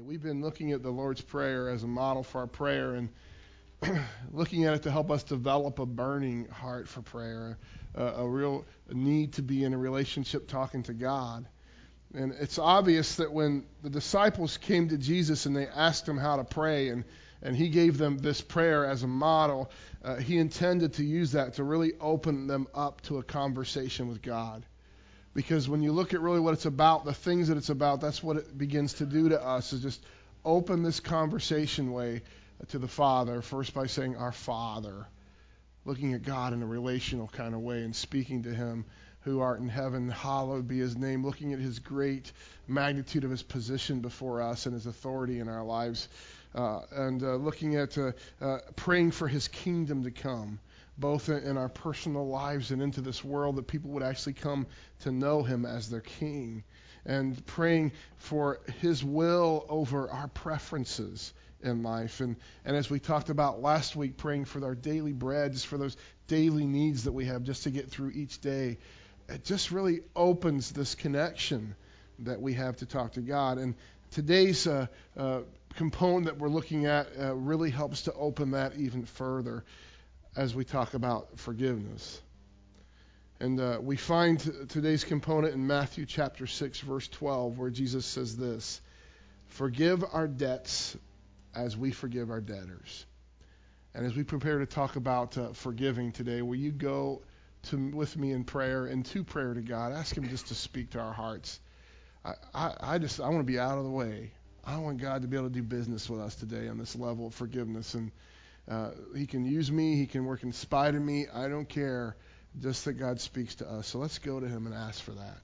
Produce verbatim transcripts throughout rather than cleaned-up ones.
We've been looking at the Lord's Prayer as a model for our prayer and looking at it to help us develop a burning heart for prayer, a, a real need to be in a relationship talking to God. And it's obvious that when the disciples came to Jesus and they asked him how to pray, and, and he gave them this prayer as a model, uh, he intended to use that to really open them up to a conversation with God. Because when you look at really what it's about, the things that it's about, that's what it begins to do to us, is just open this conversation way to the Father, first by saying, our Father, looking at God in a relational kind of way and speaking to him who art in heaven, hallowed be his name, looking at his great magnitude of his position before us and his authority in our lives, uh, and uh, looking at uh, uh, praying for his kingdom to come, both in our personal lives and into this world, that people would actually come to know him as their king, and praying for his will over our preferences in life. And, and as we talked about last week, praying for our daily bread, just for those daily needs that we have just to get through each day. It just really opens this connection that we have to talk to God. And today's uh, uh, component that we're looking at uh, really helps to open that even further as we talk about forgiveness. And uh, we find t- today's component in Matthew chapter six, verse twelve, where Jesus says this: forgive our debts as we forgive our debtors. And as we prepare to talk about uh, forgiving today, will you go to with me in prayer, into prayer to God? Ask him just to speak to our hearts. I, I, I just I want to be out of the way. I want God to be able to do business with us today on this level of forgiveness. And uh, he can use me. He can work in spite of me. I don't care. Just that God speaks to us. So let's go to him and ask for that.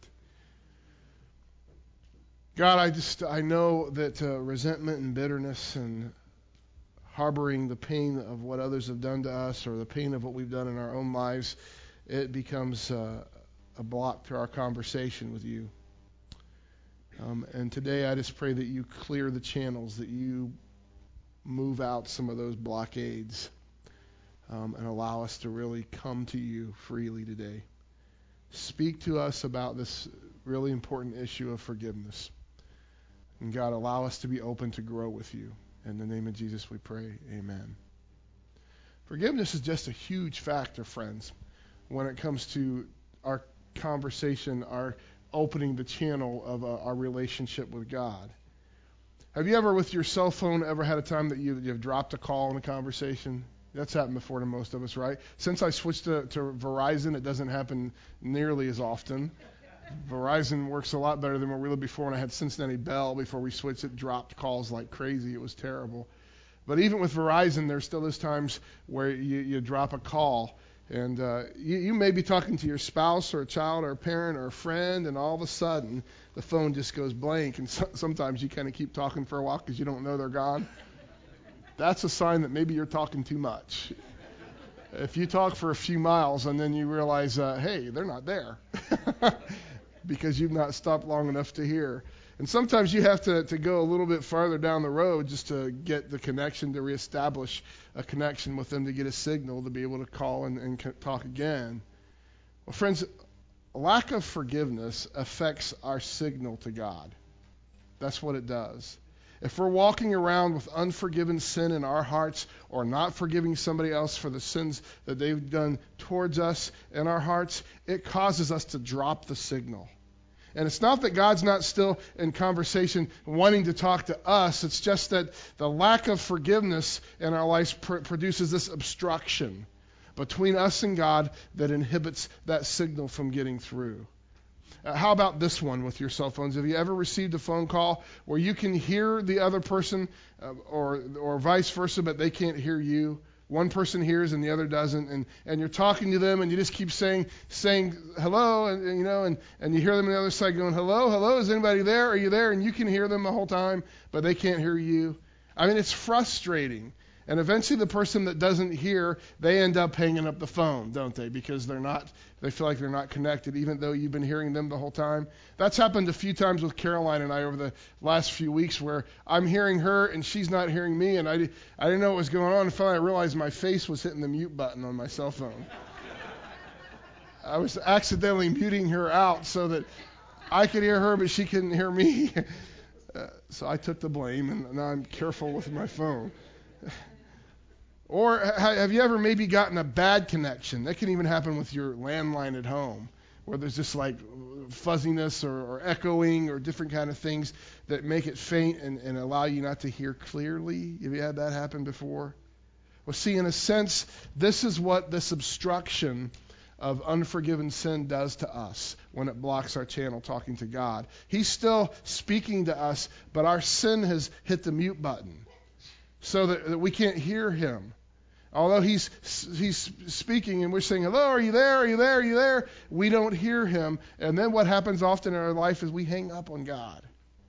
God, I just I know that uh, resentment and bitterness and harboring the pain of what others have done to us, or the pain of what we've done in our own lives, it becomes uh, a block to our conversation with you. Um, and today I just pray that you clear the channels, that you move out some of those blockades, um, and allow us to really come to you freely today. Speak to us about this really important issue of forgiveness. And God, allow us to be open to grow with you. In the name of Jesus we pray, amen. Forgiveness is just a huge factor, friends, when it comes to our conversation, our opening the channel of uh, our relationship with God. Have you ever, with your cell phone, ever had a time that you, you've dropped a call in a conversation? That's happened before to most of us, right? Since I switched to, to Verizon, it doesn't happen nearly as often. Verizon works a lot better than what we lived before. When I had Cincinnati Bell before we switched, it dropped calls like crazy. It was terrible. But even with Verizon, there still is times where you, you drop a call, and uh, you, you may be talking to your spouse or a child or a parent or a friend, and all of a sudden the phone just goes blank, and so, sometimes you kind of keep talking for a while because you don't know they're gone. That's a sign that maybe you're talking too much. If you talk for a few miles and then you realize, uh, hey, they're not there, because you've not stopped long enough to hear. And sometimes you have to, to go a little bit farther down the road just to get the connection, to reestablish a connection with them, to get a signal to be able to call and, and talk again. Well, friends, lack of forgiveness affects our signal to God. That's what it does. If we're walking around with unforgiven sin in our hearts, or not forgiving somebody else for the sins that they've done towards us in our hearts, it causes us to drop the signal. And it's not that God's not still in conversation wanting to talk to us. It's just that the lack of forgiveness in our lives pr- produces this obstruction between us and God that inhibits that signal from getting through. Uh, how about this one with your cell phones? Have you ever received a phone call where you can hear the other person, uh, or or vice versa, but they can't hear you? One person hears and the other doesn't, and, and you're talking to them and you just keep saying saying hello, and, and you know, and, and you hear them on the other side going, hello, hello, is anybody there? Are you there? And you can hear them the whole time, but they can't hear you. I mean, it's frustrating. And eventually the person that doesn't hear, they end up hanging up the phone, don't they? Because they're not, they feel like they're not connected, even though you've been hearing them the whole time. That's happened a few times with Caroline and I over the last few weeks, where I'm hearing her and she's not hearing me, and I, I didn't know what was going on. And finally I realized my face was hitting the mute button on my cell phone. I was accidentally muting her out so that I could hear her, but she couldn't hear me. Uh, so I took the blame, and now I'm careful with my phone. Or have you ever maybe gotten a bad connection? That can even happen with your landline at home, where there's just like fuzziness or, or echoing or different kind of things that make it faint and, and allow you not to hear clearly. Have you had that happen before? Well, see, in a sense, this is what this obstruction of unforgiven sin does to us when it blocks our channel talking to God. He's still speaking to us, but our sin has hit the mute button so that, that we can't hear him. Although he's he's speaking and we're saying, hello, are you there? Are you there? Are you there? We don't hear him. And then what happens often in our life is we hang up on God.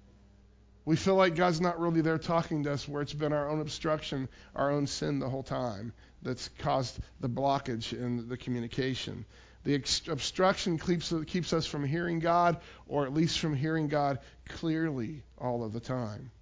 We feel like God's not really there talking to us, where it's been our own obstruction, our own sin the whole time that's caused the blockage in the communication. The ex- obstruction keeps, keeps us from hearing God, or at least from hearing God clearly all of the time.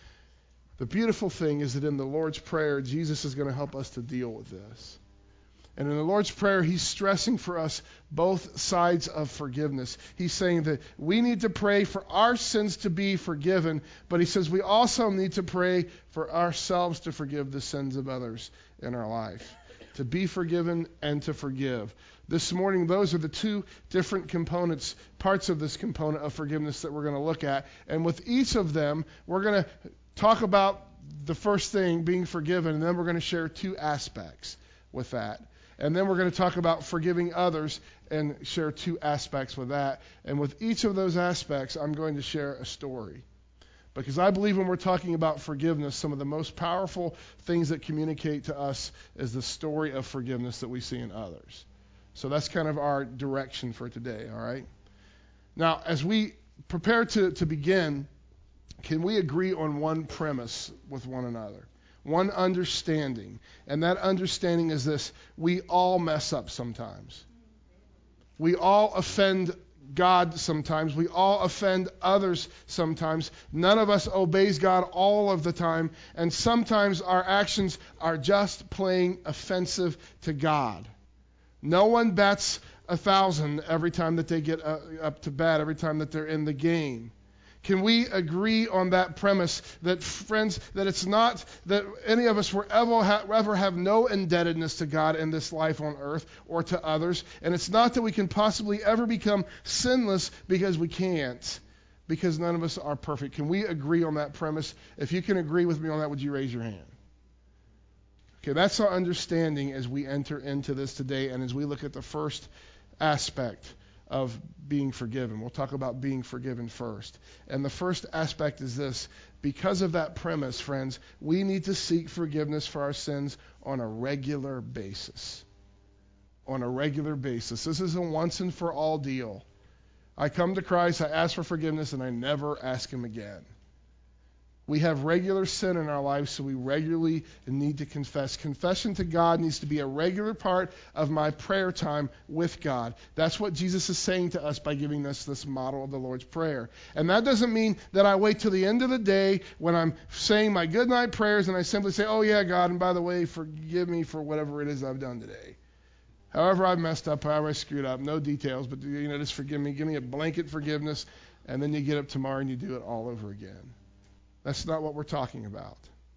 The beautiful thing is that in the Lord's Prayer, Jesus is going to help us to deal with this. And in the Lord's Prayer, he's stressing for us both sides of forgiveness. He's saying that we need to pray for our sins to be forgiven, but he says we also need to pray for ourselves to forgive the sins of others in our life. To be forgiven and to forgive. This morning, those are the two different components, parts of this component of forgiveness that we're going to look at. And with each of them, we're going to talk about the first thing, being forgiven, and then we're going to share two aspects with that. And then we're going to talk about forgiving others and share two aspects with that. And with each of those aspects, I'm going to share a story. Because I believe when we're talking about forgiveness, some of the most powerful things that communicate to us is the story of forgiveness that we see in others. So that's kind of our direction for today, all right? Now, as we prepare to, to begin, can we agree on one premise with one another? One understanding. And that understanding is this: we all mess up sometimes. We all offend God sometimes. We all offend others sometimes. None of us obeys God all of the time. And sometimes our actions are just plain offensive to God. No one bats a thousand every time that they get uh, up to bat, every time that they're in the game. Can we agree on that premise that, friends, that it's not that any of us will ever, ha- ever have no indebtedness to God in this life on earth or to others, and it's not that we can possibly ever become sinless, because we can't, because none of us are perfect. Can we agree on that premise? If you can agree with me on that, would you raise your hand? Okay, that's our understanding as we enter into this today and as we look at the first aspect of being forgiven. We'll talk about being forgiven first. And the first aspect is this: because of that premise, friends, we need to seek forgiveness for our sins on a regular basis. On a regular basis. This is a once and for all deal. I come to Christ, I ask for forgiveness, and I never ask him again. We have regular sin in our lives, so we regularly need to confess. Confession to God needs to be a regular part of my prayer time with God. That's what Jesus is saying to us by giving us this model of the Lord's Prayer. And that doesn't mean that I wait till the end of the day when I'm saying my goodnight prayers and I simply say, oh yeah, God, and by the way, forgive me for whatever it is I've done today. However I've messed up, however I screwed up, no details, but you know, just forgive me, give me a blanket forgiveness, and then you get up tomorrow and you do it all over again. That's not what we're talking about.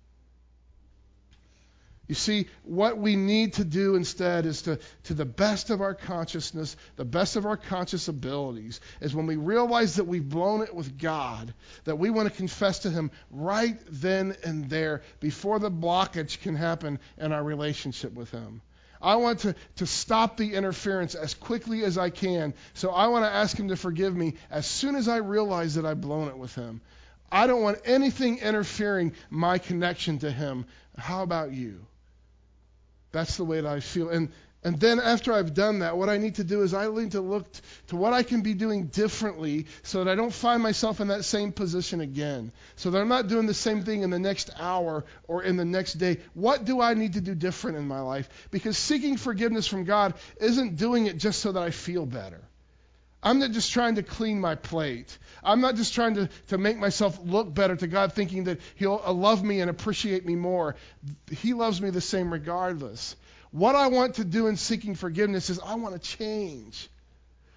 You see, what we need to do instead is to, to the best of our consciousness, the best of our conscious abilities, is when we realize that we've blown it with God, that we want to confess to him right then and there before the blockage can happen in our relationship with him. I want to, to stop the interference as quickly as I can, so I want to ask him to forgive me as soon as I realize that I've blown it with him. I don't want anything interfering my connection to him. How about you? That's the way that I feel. And and then after I've done that, what I need to do is I need to look t- to what I can be doing differently so that I don't find myself in that same position again. So that I'm not doing the same thing in the next hour or in the next day. What do I need to do different in my life? Because seeking forgiveness from God isn't doing it just so that I feel better. I'm not just trying to clean my plate. I'm not just trying to, to make myself look better to God, thinking that he'll love me and appreciate me more. He loves me the same regardless. What I want to do in seeking forgiveness is I want to change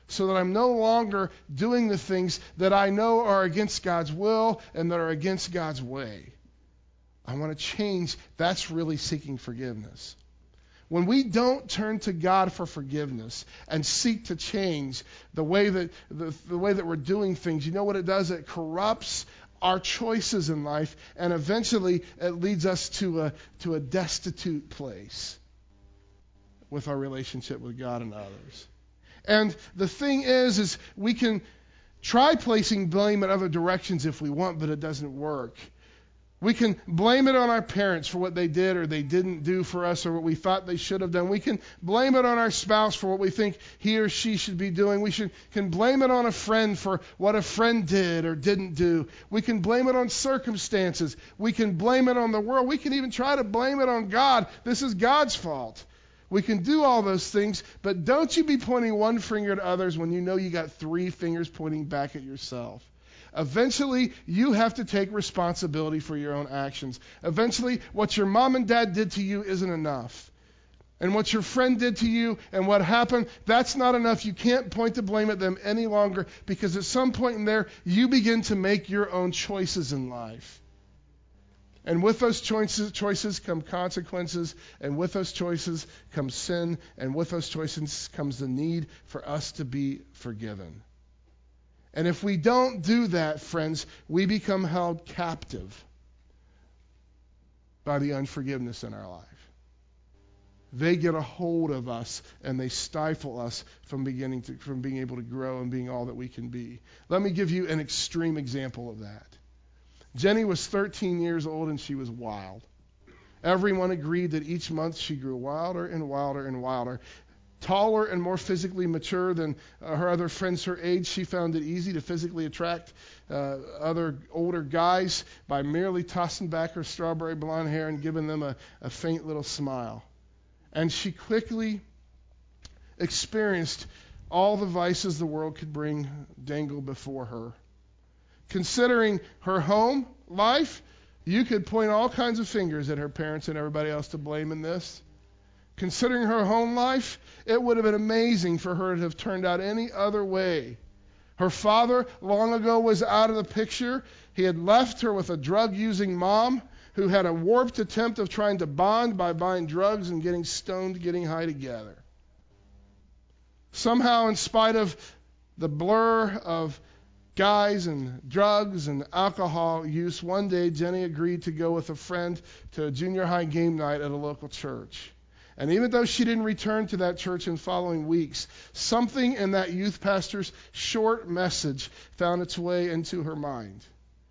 so that I'm no longer doing the things that I know are against God's will and that are against God's way. I want to change. That's really seeking forgiveness. When we don't turn to God for forgiveness and seek to change the way that the, the way that we're doing things, you know what it does? It corrupts our choices in life, and eventually it leads us to a to a destitute place with our relationship with God and others. And the thing is, is we can try placing blame in other directions if we want, but it doesn't work. We can blame it on our parents for what they did or they didn't do for us or what we thought they should have done. We can blame it on our spouse for what we think he or she should be doing. We should, can blame it on a friend for what a friend did or didn't do. We can blame it on circumstances. We can blame it on the world. We can even try to blame it on God. This is God's fault. We can do all those things, but don't you be pointing one finger at others when you know you got three fingers pointing back at yourself. Eventually, you have to take responsibility for your own actions. Eventually, what your mom and dad did to you isn't enough. And what your friend did to you and what happened, that's not enough. You can't point the blame at them any longer, because at some point in there, you begin to make your own choices in life. And with those choices, choices come consequences, and with those choices comes sin, and with those choices comes the need for us to be forgiven. And if we don't do that, friends, we become held captive by the unforgiveness in our life. They get a hold of us and they stifle us from beginning to from being able to grow and being all that we can be. Let me give you an extreme example of that. Jenny was thirteen years old and she was wild. Everyone agreed that each month she grew wilder and wilder and wilder. Taller and more physically mature than uh, her other friends her age, she found it easy to physically attract uh, other older guys by merely tossing back her strawberry blonde hair and giving them a, a faint little smile. And she quickly experienced all the vices the world could bring dangle before her. Considering her home life, you could point all kinds of fingers at her parents and everybody else to blame in this. Considering her home life, it would have been amazing for her to have turned out any other way. Her father long ago was out of the picture. He had left her with a drug-using mom who had a warped attempt of trying to bond by buying drugs and getting stoned, getting high together. Somehow, in spite of the blur of guys and drugs and alcohol use, one day Jenny agreed to go with a friend to a junior high game night at a local church. And even though she didn't return to that church in following weeks, something in that youth pastor's short message found its way into her mind.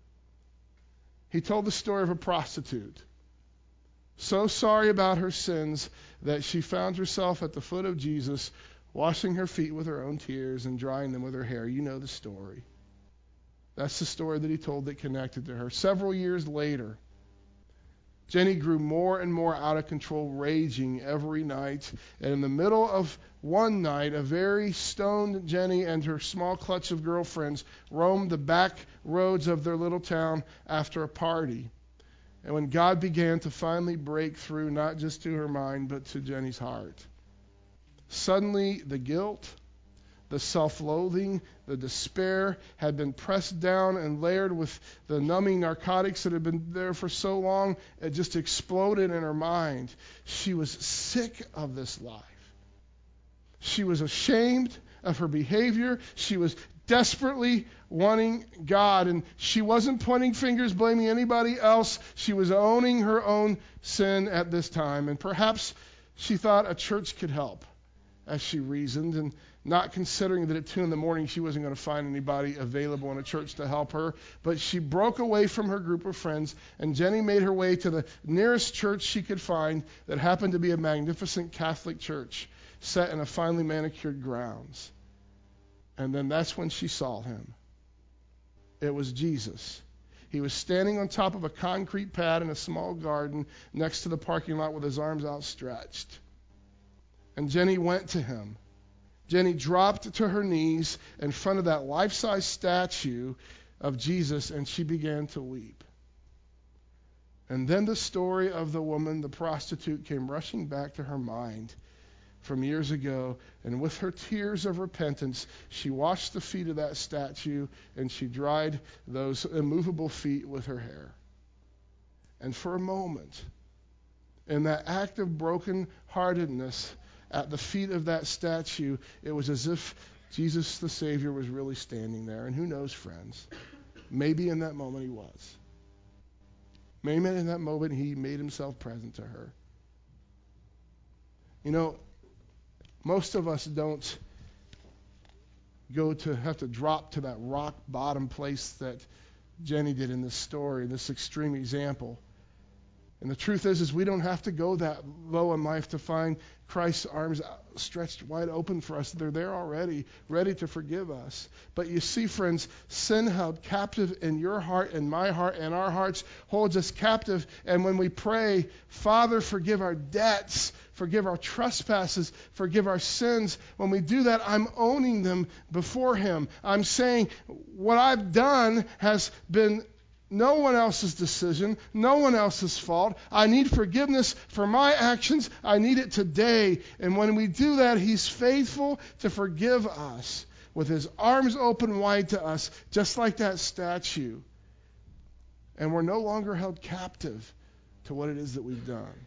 He told the story of a prostitute, so sorry about her sins that she found herself at the foot of Jesus, washing her feet with her own tears and drying them with her hair. You know the story. That's the story that he told that connected to her. Several years later, Jenny grew more and more out of control, raging every night. And in the middle of one night, a very stoned Jenny and her small clutch of girlfriends roamed the back roads of their little town after a party. And when God began to finally break through, not just to her mind, but to Jenny's heart, suddenly the guilt, the self-loathing, the despair had been pressed down and layered with the numbing narcotics that had been there for so long. It just exploded in her mind. She was sick of this life. She was ashamed of her behavior. She was desperately wanting God. And she wasn't pointing fingers, blaming anybody else. She was owning her own sin at this time. And perhaps she thought a church could help, as she reasoned, and not considering that at two in the morning she wasn't going to find anybody available in a church to help her. But she broke away from her group of friends, and Jenny made her way to the nearest church she could find that happened to be a magnificent Catholic church set in a finely manicured grounds. And then that's when she saw him. It was Jesus. He was standing on top of a concrete pad in a small garden next to the parking lot with his arms outstretched. And Jenny went to him. Jenny dropped to her knees in front of that life-size statue of Jesus, and she began to weep. And then the story of the woman, the prostitute, came rushing back to her mind. from years ago, and with her tears of repentance, she washed the feet of that statue, and she dried those immovable feet with her hair. And for a moment, in that act of broken-heartedness at the feet of that statue, it was as if Jesus the Savior was really standing there. And who knows, friends, maybe in that moment he was. Maybe in that moment he made himself present to her. You know, most of us don't go to have to drop to that rock bottom place that Jenny did in this story, this extreme example. And the truth is, is we don't have to go that low in life to find Christ's arms stretched wide open for us. They're there already, ready to forgive us. But you see, friends, sin held captive in your heart and my heart and our hearts holds us captive. And when we pray, Father, forgive our debts, forgive our trespasses, forgive our sins, when we do that, I'm owning them before him. I'm saying what I've done has been no one else's decision, no one else's fault. I need forgiveness for my actions. I need it today. And when we do that, he's faithful to forgive us with his arms open wide to us, just like that statue. And we're no longer held captive to what it is that we've done.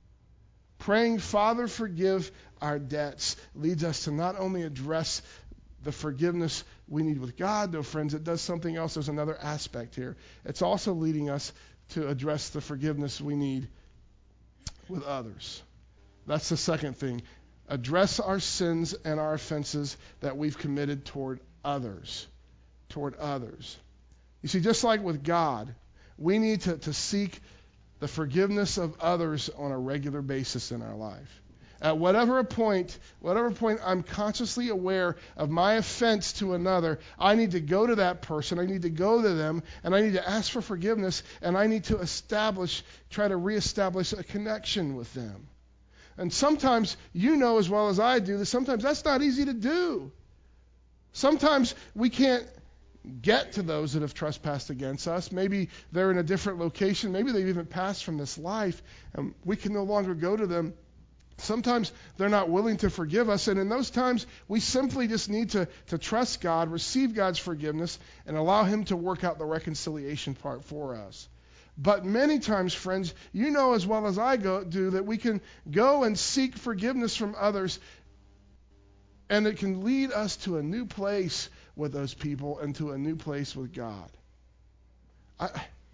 Praying, Father, forgive our debts, leads us to not only address the forgiveness we need with God, though, friends, it does something else. There's another aspect here. It's also leading us to address the forgiveness we need with others. That's the second thing. Address our sins and our offenses that we've committed toward others. Toward others. You see, just like with God, we need to, to seek the forgiveness of others on a regular basis in our life. At whatever point, whatever point I'm consciously aware of my offense to another, I need to go to that person, I need to go to them, and I need to ask for forgiveness, and I need to establish, try to reestablish a connection with them. And sometimes, you know as well as I do, that sometimes that's not easy to do. Sometimes we can't get to those that have trespassed against us. Maybe they're in a different location, maybe they've even passed from this life, and we can no longer go to them. Sometimes they're not willing to forgive us, and in those times, we simply just need to, to trust God, receive God's forgiveness, and allow him to work out the reconciliation part for us. But many times, friends, you know as well as I go, do that we can go and seek forgiveness from others, and it can lead us to a new place with those people and to a new place with God. I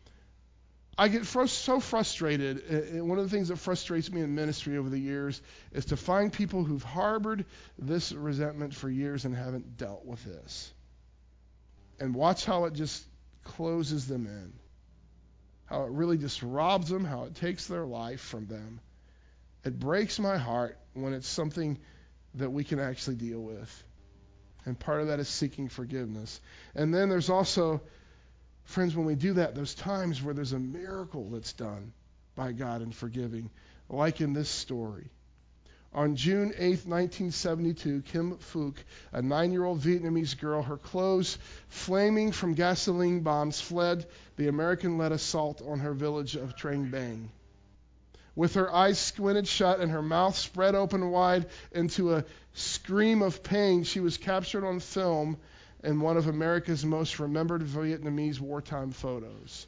I get fr- so frustrated, and one of the things that frustrates me in ministry over the years is to find people who've harbored this resentment for years and haven't dealt with this. And watch how it just closes them in. How it really just robs them, how it takes their life from them. It breaks my heart when it's something that we can actually deal with. And part of that is seeking forgiveness. And then there's also, friends, when we do that, there's times where there's a miracle that's done by God in forgiving, like in this story. On June eighth, nineteen seventy-two, Kim Phuc, a nine-year-old Vietnamese girl, her clothes flaming from gasoline bombs, fled the American-led assault on her village of Trang Bang. With her eyes squinted shut and her mouth spread open wide into a scream of pain, she was captured on film in one of America's most remembered Vietnamese wartime photos.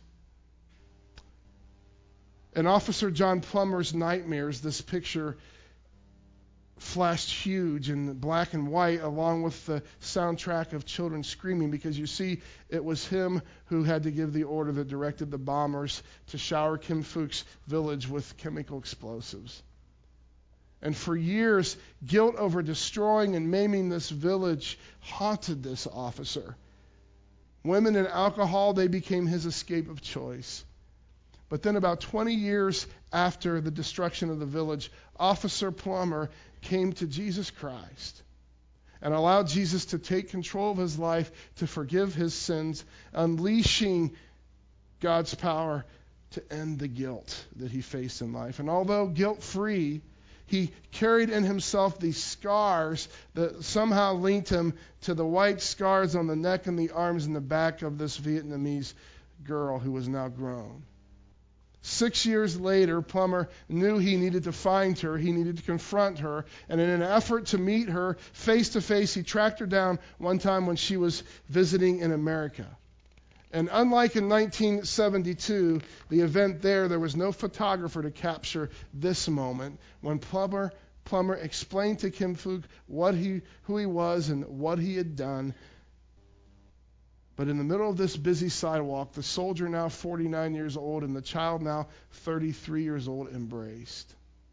In Officer John Plummer's nightmares, this picture flashed huge in black and white along with the soundtrack of children screaming, because you see, it was him who had to give the order that directed the bombers to shower Kim Phuc's village with chemical explosives. And for years, guilt over destroying and maiming this village haunted this officer. Women and alcohol, they became his escape of choice. But then about twenty years after the destruction of the village, Officer Plummer came to Jesus Christ and allowed Jesus to take control of his life, to forgive his sins, unleashing God's power to end the guilt that he faced in life. And although guilt-free, he carried in himself these scars that somehow linked him to the white scars on the neck and the arms and the back of this Vietnamese girl who was now grown. Six years later, Plummer knew he needed to find her. He needed to confront her. And in an effort to meet her face to face, he tracked her down one time when she was visiting in America. And unlike in nineteen seventy-two, the event there, there was no photographer to capture this moment when Plummer, Plummer explained to Kim Phuc what he, who he was and what he had done. But in the middle of this busy sidewalk, the soldier, now forty-nine years old, and the child, now thirty-three years old, embraced.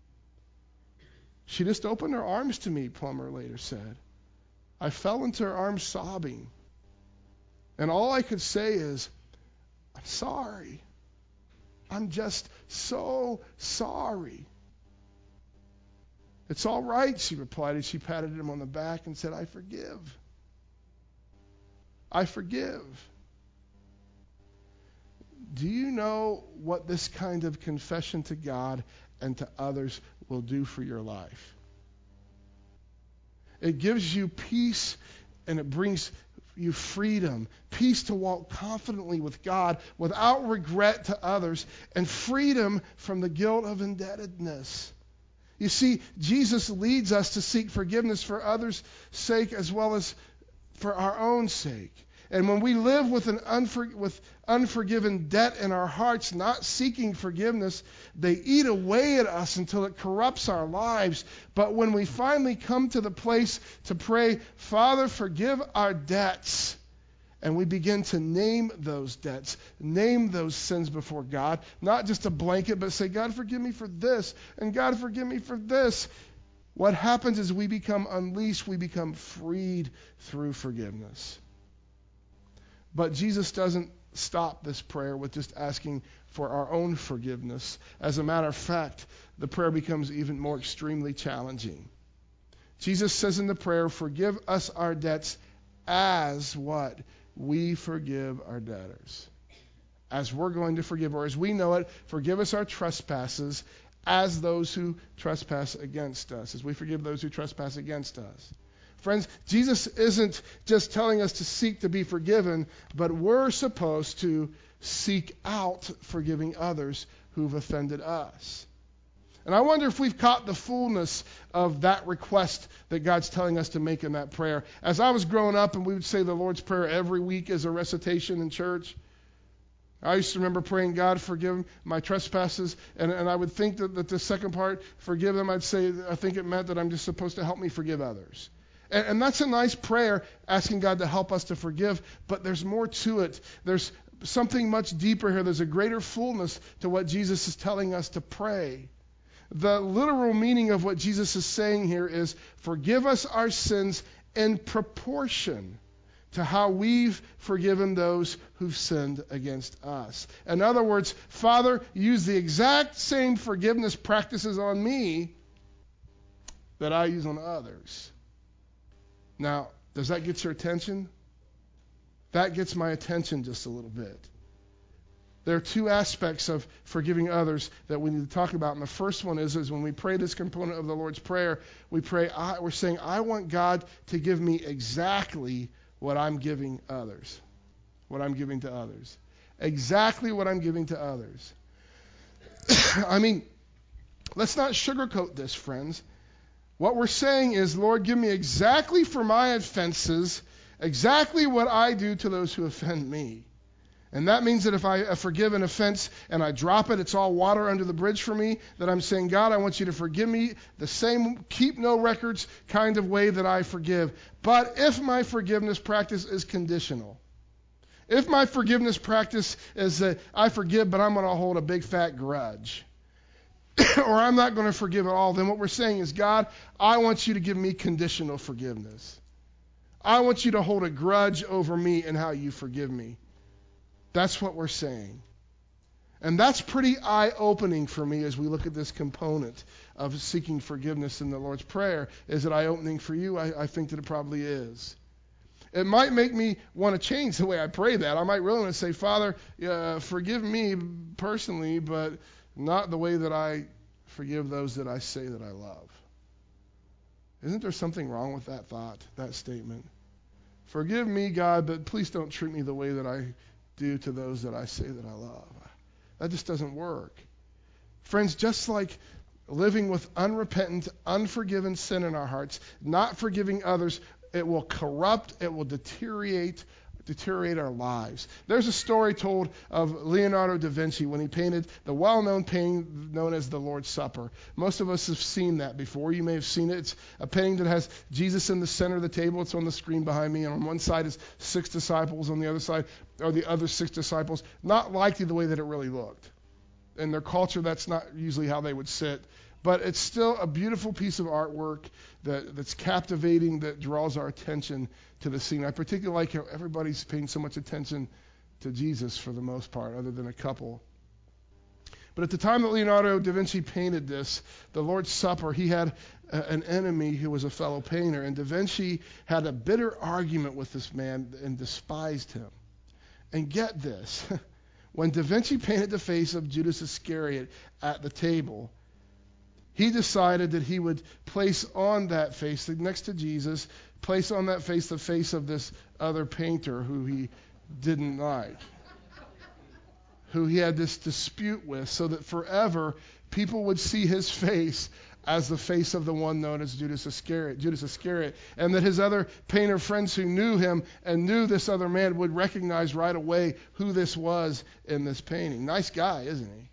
She just opened her arms to me, Plummer later said. I fell into her arms sobbing. And all I could say is, I'm sorry. I'm just so sorry. It's all right, she replied as she patted him on the back and said, I forgive. I forgive. Do you know what this kind of confession to God and to others will do for your life? It gives you peace and it brings you freedom, peace to walk confidently with God without regret to others, and freedom from the guilt of indebtedness. You see, Jesus leads us to seek forgiveness for others' sake as well as for our own sake. And when we live with an unfor- with unforgiven debt in our hearts, not seeking forgiveness, they eat away at us until it corrupts our lives. But when we finally come to the place to pray, Father, forgive our debts, and we begin to name those debts, name those sins before God, not just a blanket, but say, God, forgive me for this, and God, forgive me for this. What happens is we become unleashed, we become freed through forgiveness. But Jesus doesn't stop this prayer with just asking for our own forgiveness. As a matter of fact, the prayer becomes even more extremely challenging. Jesus says in the prayer, forgive us our debts as what? We forgive our debtors. As we're going to forgive, or as we know it, forgive us our trespasses as those who trespass against us, as we forgive those who trespass against us. Friends, Jesus isn't just telling us to seek to be forgiven, but we're supposed to seek out forgiving others who've offended us. And I wonder if we've caught the fullness of that request that God's telling us to make in that prayer. As I was growing up and we would say the Lord's Prayer every week as a recitation in church, I used to remember praying, God, forgive my trespasses. And, and I would think that, that the second part, forgive them, I'd say, I think it meant that I'm just supposed to help me forgive others. And, and that's a nice prayer, asking God to help us to forgive, but there's more to it. There's something much deeper here. There's a greater fullness to what Jesus is telling us to pray. The literal meaning of what Jesus is saying here is, forgive us our sins in proportion to how we've forgiven those who've sinned against us. In other words, Father, use the exact same forgiveness practices on me that I use on others. Now, does that get your attention? That gets my attention just a little bit. There are two aspects of forgiving others that we need to talk about. And the first one is, is when we pray this component of the Lord's Prayer, we pray, I, we're saying, I want God to give me exactly what I'm giving others. What I'm giving to others. Exactly what I'm giving to others. I mean, let's not sugarcoat this, friends. What we're saying is, Lord, give me exactly for my offenses, exactly what I do to those who offend me. And that means that if I forgive an offense and I drop it, it's all water under the bridge for me, that I'm saying, God, I want you to forgive me the same keep no records kind of way that I forgive. But if my forgiveness practice is conditional, if my forgiveness practice is that I forgive, but I'm going to hold a big fat grudge, or I'm not going to forgive at all, then what we're saying is, God, I want you to give me conditional forgiveness. I want you to hold a grudge over me and how you forgive me. That's what we're saying. And that's pretty eye-opening for me as we look at this component of seeking forgiveness in the Lord's Prayer. Is it eye-opening for you? I, I think that it probably is. It might make me want to change the way I pray that. I might really want to say, Father, uh, forgive me personally, but not the way that I forgive those that I say that I love. Isn't there something wrong with that thought, that statement? Forgive me, God, but please don't treat me the way that I do to those that I say that I love. That just doesn't work. Friends, just like living with unrepentant, unforgiven sin in our hearts, not forgiving others, it will corrupt, it will deteriorate, deteriorate our lives. There's a story told of Leonardo da Vinci when he painted the well-known painting known as the Lord's Supper. Most of us have seen that before. You may have seen it. It's a painting that has Jesus in the center of the table. It's on the screen behind me. And on one side is six disciples. On the other side are the other six disciples. Not likely the way that it really looked. In their culture, that's not usually how they would sit. But it's still a beautiful piece of artwork that, that's captivating, that draws our attention to the scene. I particularly like how everybody's paying so much attention to Jesus for the most part, other than a couple. But at the time that Leonardo da Vinci painted this, the Lord's Supper, he had a, an enemy who was a fellow painter. And da Vinci had a bitter argument with this man and despised him. And get this, when da Vinci painted the face of Judas Iscariot at the table, he decided that he would place on that face, next to Jesus, place on that face the face of this other painter who he didn't like, who he had this dispute with, so that forever people would see his face as the face of the one known as Judas Iscariot, Judas Iscariot, and that his other painter friends who knew him and knew this other man would recognize right away who this was in this painting. Nice guy, isn't he?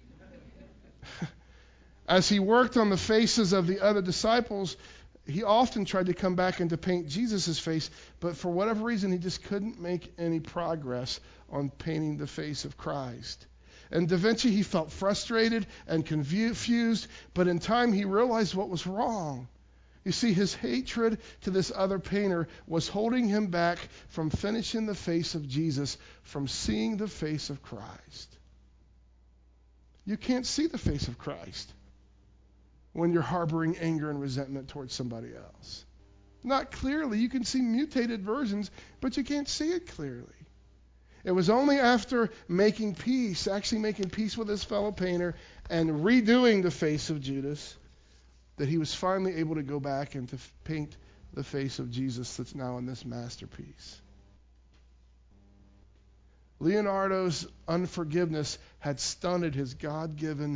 As he worked on the faces of the other disciples, he often tried to come back and to paint Jesus' face, but for whatever reason, he just couldn't make any progress on painting the face of Christ. And Da Vinci, he felt frustrated and confused, but in time he realized what was wrong. You see, his hatred to this other painter was holding him back from finishing the face of Jesus, from seeing the face of Christ. You can't see the face of Christ when you're harboring anger and resentment towards somebody else. Not clearly. You can see mutated versions, but you can't see it clearly. It was only after making peace, actually making peace with his fellow painter and redoing the face of Judas, that he was finally able to go back and to paint the face of Jesus that's now in this masterpiece. Leonardo's unforgiveness had stunted his God-given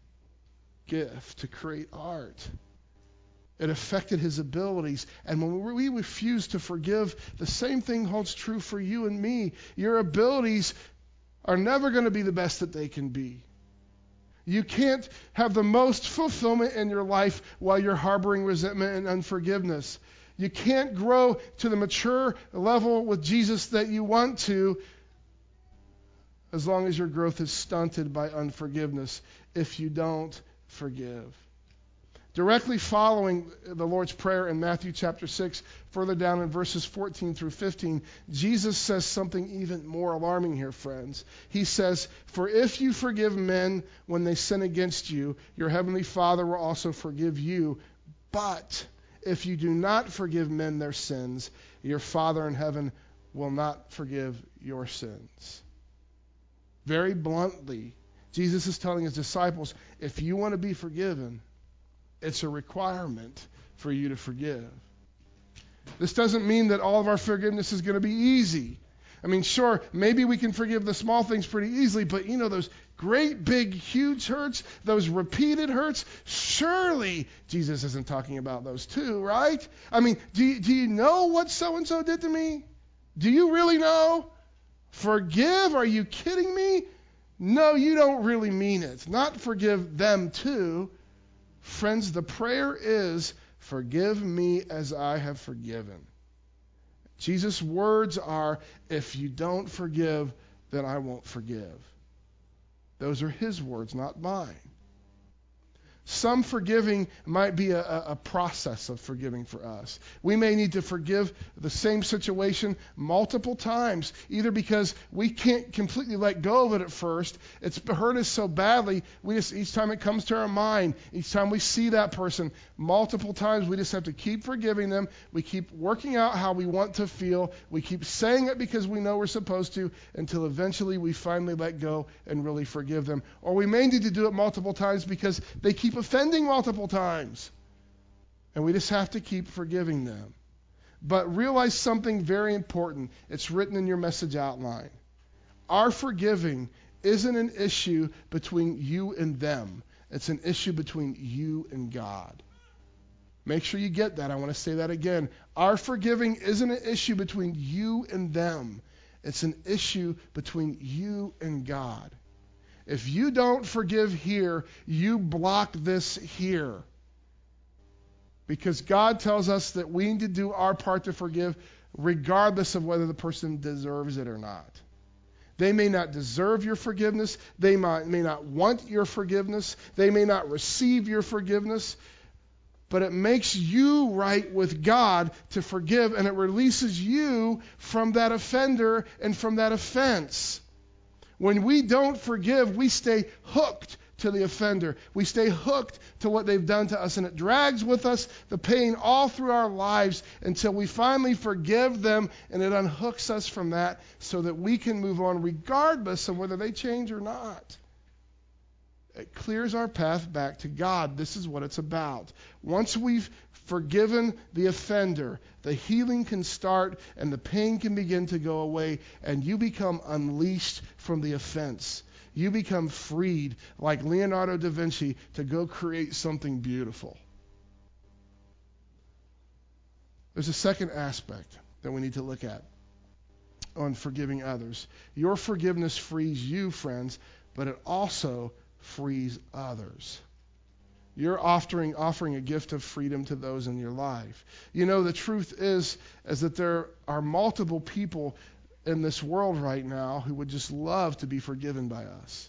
gift to create art. It affected his abilities. And when we refuse to forgive, the same thing holds true for you and me. Your abilities are never going to be the best that they can be. You can't have the most fulfillment in your life while you're harboring resentment and unforgiveness. You can't grow to the mature level with Jesus that you want to as long as your growth is stunted by unforgiveness if you don't forgive. Directly following the Lord's Prayer in Matthew chapter six, further down in verses fourteen through fifteen, Jesus says something even more alarming here, friends. He says, "For if you forgive men when they sin against you, your heavenly Father will also forgive you. But if you do not forgive men their sins, your Father in heaven will not forgive your sins." Very bluntly, Jesus is telling his disciples, if you want to be forgiven, it's a requirement for you to forgive. This doesn't mean that all of our forgiveness is going to be easy. I mean, sure, maybe we can forgive the small things pretty easily, but you know, those great, big, huge hurts, those repeated hurts, surely Jesus isn't talking about those too, right? I mean, do you, do you know what so-and-so did to me? Do you really know? Forgive? Are you kidding me? No, you don't really mean it. Not forgive them too. Friends, the prayer is, forgive me as I have forgiven. Jesus' words are, if you don't forgive, then I won't forgive. Those are his words, not mine. Some forgiving might be a, a process of forgiving for us. We may need to forgive the same situation multiple times, either because we can't completely let go of it at first. It's hurt us so badly, we just each time it comes to our mind, each time we see that person, multiple times we just have to keep forgiving them. We keep working out how we want to feel. We keep saying it because we know we're supposed to, until eventually we finally let go and really forgive them. Or we may need to do it multiple times because they keep offending multiple times. And we just have to keep forgiving them. But realize something very important. It's written in your message outline. Our forgiving isn't an issue between you and them. It's an issue between you and God. Make sure you get that. I want to say that again. Our forgiving isn't an issue between you and them. It's an issue between you and God. If you don't forgive here, you block this here. Because God tells us that we need to do our part to forgive regardless of whether the person deserves it or not. They may not deserve your forgiveness. They might, may not want your forgiveness. They may not receive your forgiveness. But it makes you right with God to forgive, and it releases you from that offender and from that offense. When we don't forgive, we stay hooked to the offender. We stay hooked to what they've done to us, and it drags with us the pain all through our lives until we finally forgive them, and it unhooks us from that so that we can move on regardless of whether they change or not. It clears our path back to God. This is what it's about. Once we've forgiven the offender, the healing can start and the pain can begin to go away, and you become unleashed from the offense. You become freed, like Leonardo da Vinci, to go create something beautiful. There's a second aspect that we need to look at on forgiving others. Your forgiveness frees you, friends, but it also frees others. You're offering offering a gift of freedom to those in your life. You know, the truth is, is that there are multiple people in this world right now who would just love to be forgiven by us.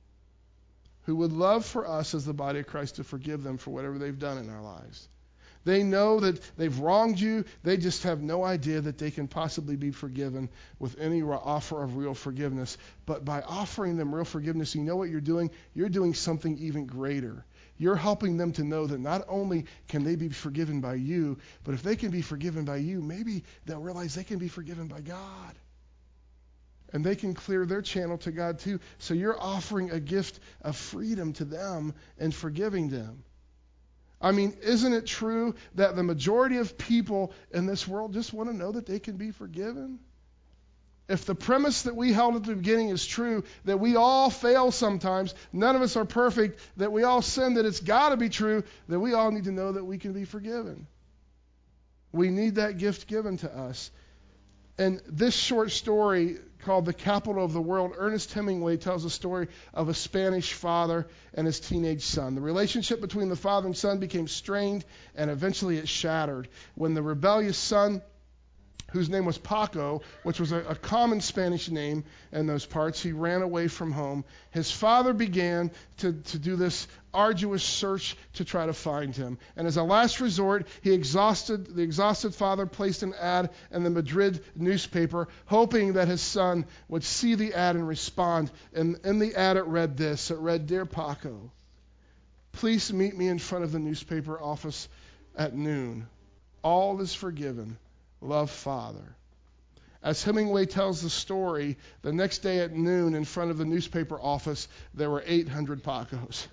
Who would love for us as the body of Christ to forgive them for whatever they've done in our lives. They know that they've wronged you. They just have no idea that they can possibly be forgiven with any offer of real forgiveness. But by offering them real forgiveness, you know what you're doing? You're doing something even greater. You're helping them to know that not only can they be forgiven by you, but if they can be forgiven by you, maybe they'll realize they can be forgiven by God. And they can clear their channel to God too. So you're offering a gift of freedom to them and forgiving them. I mean, isn't it true that the majority of people in this world just want to know that they can be forgiven? If the premise that we held at the beginning is true, that we all fail sometimes, none of us are perfect, that we all sin, that it's got to be true, then we all need to know that we can be forgiven. We need that gift given to us. And this short story called The Capital of the World, Ernest Hemingway tells a story of a Spanish father and his teenage son. The relationship between the father and son became strained, and eventually it shattered when the rebellious son, whose name was Paco, which was a, a common Spanish name in those parts, he ran away from home. His father began to, to do this arduous search to try to find him. And as a last resort, he exhausted, the exhausted father placed an ad in the Madrid newspaper, hoping that his son would see the ad and respond. And in the ad it read this, it read, "Dear Paco, please meet me in front of the newspaper office at noon. All is forgiven. Love, Father." As Hemingway tells the story, the next day at noon in front of the newspaper office, there were eight hundred Pacos.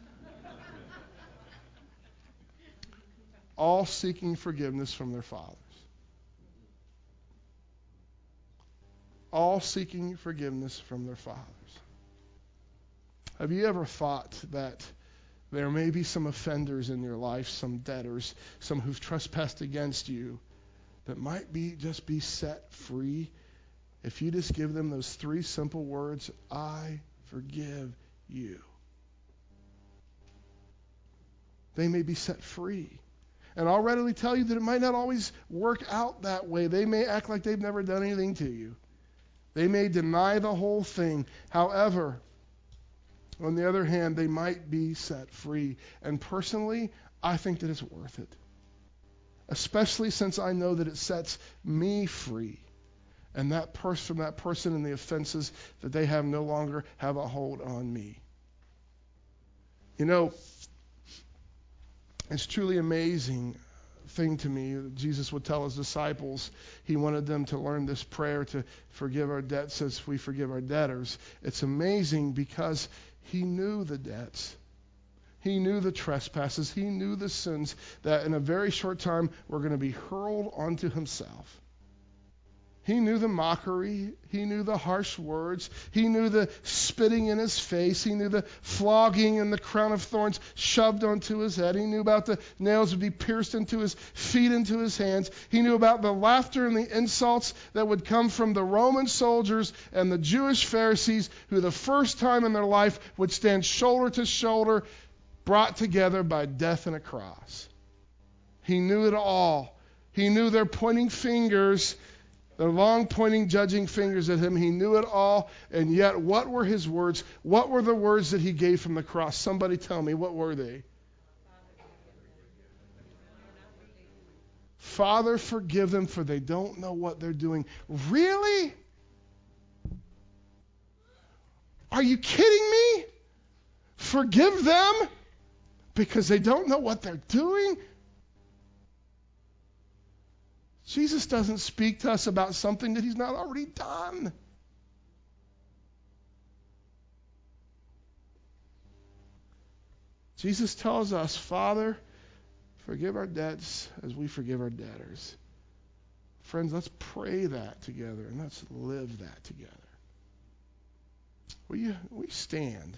All seeking forgiveness from their fathers. All seeking forgiveness from their fathers. Have you ever thought that there may be some offenders in your life, some debtors, some who've trespassed against you, that might be just be set free if you just give them those three simple words, "I forgive you"? They may be set free. And I'll readily tell you that it might not always work out that way. They may act like they've never done anything to you. They may deny the whole thing. However, on the other hand, they might be set free. And personally, I think that it's worth it. Especially since I know that it sets me free. And that person, from that person and the offenses that they have no longer have a hold on me. You know, it's truly amazing thing to me. Jesus would tell his disciples he wanted them to learn this prayer to forgive our debts as we forgive our debtors. It's amazing because he knew the debts. He knew the trespasses. He knew the sins that in a very short time were going to be hurled onto himself. He knew the mockery. He knew the harsh words. He knew the spitting in his face. He knew the flogging and the crown of thorns shoved onto his head. He knew about the nails would be pierced into his feet, into his hands. He knew about the laughter and the insults that would come from the Roman soldiers and the Jewish Pharisees, who the first time in their life would stand shoulder to shoulder, brought together by death and a cross. He knew it all. He knew their pointing fingers, their long pointing, judging fingers at him. He knew it all. And yet, what were his words? What were the words that he gave from the cross? Somebody tell me, what were they? Father, forgive them, for they don't know what they're doing. Really? Are you kidding me? Forgive them because they don't know what they're doing? Jesus doesn't speak to us about something that he's not already done. Jesus tells us, Father, forgive our debts as we forgive our debtors. Friends, let's pray that together and let's live that together. Will you, will you stand?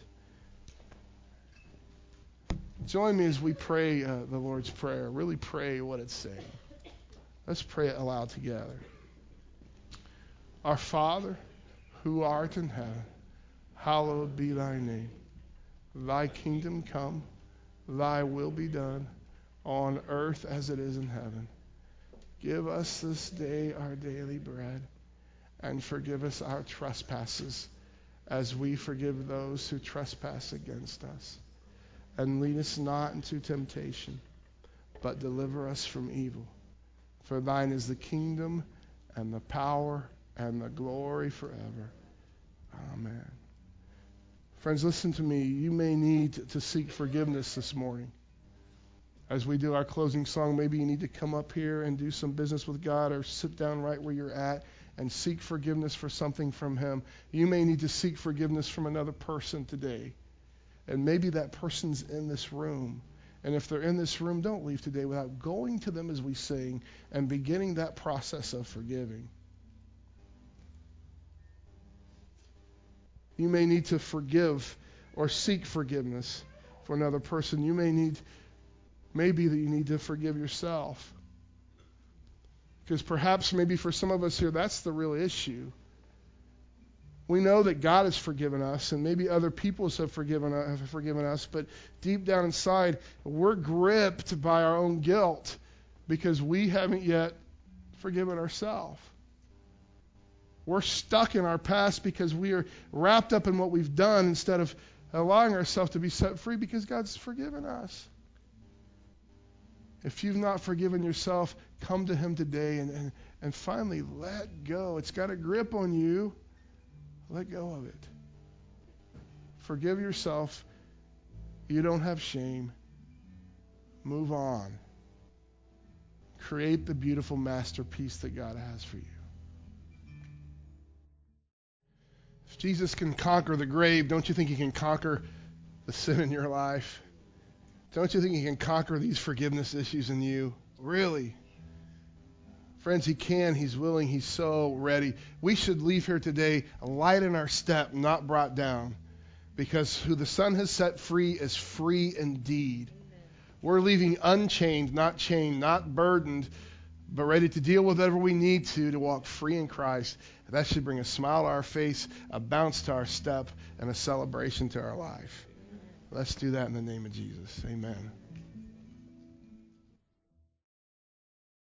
Join me as we pray uh, the Lord's Prayer. Really pray what it's saying. Let's pray it aloud together. Our Father, who art in heaven, hallowed be thy name. Thy kingdom come, thy will be done, on earth as it is in heaven. Give us this day our daily bread, and forgive us our trespasses, as we forgive those who trespass against us. And lead us not into temptation, but deliver us from evil. For thine is the kingdom and the power and the glory forever. Amen. Friends, listen to me. You may need to seek forgiveness this morning. As we do our closing song, maybe you need to come up here and do some business with God, or sit down right where you're at and seek forgiveness for something from him. You may need to seek forgiveness from another person today. And maybe that person's in this room. And if they're in this room, don't leave today without going to them as we sing and beginning that process of forgiving. You may need to forgive or seek forgiveness for another person. You may need, maybe that you need to forgive yourself. Because perhaps maybe for some of us here, that's the real issue. We know that God has forgiven us, and maybe other people have forgiven, have forgiven us, but deep down inside, we're gripped by our own guilt because we haven't yet forgiven ourselves. We're stuck in our past because we are wrapped up in what we've done instead of allowing ourselves to be set free because God's forgiven us. If you've not forgiven yourself, come to him today and, and, and finally let go. It's got a grip on you. Let go of it. Forgive yourself. You don't have shame. Move on. Create the beautiful masterpiece that God has for you. If Jesus can conquer the grave, don't you think he can conquer the sin in your life? Don't you think he can conquer these forgiveness issues in you? Really? Friends, he can, he's willing, he's so ready. We should leave here today light in our step, not brought down. Because who the Son has set free is free indeed. Amen. We're leaving unchained, not chained, not burdened, but ready to deal with whatever we need to to walk free in Christ. That should bring a smile to our face, a bounce to our step, and a celebration to our life. Let's do that in the name of Jesus. Amen.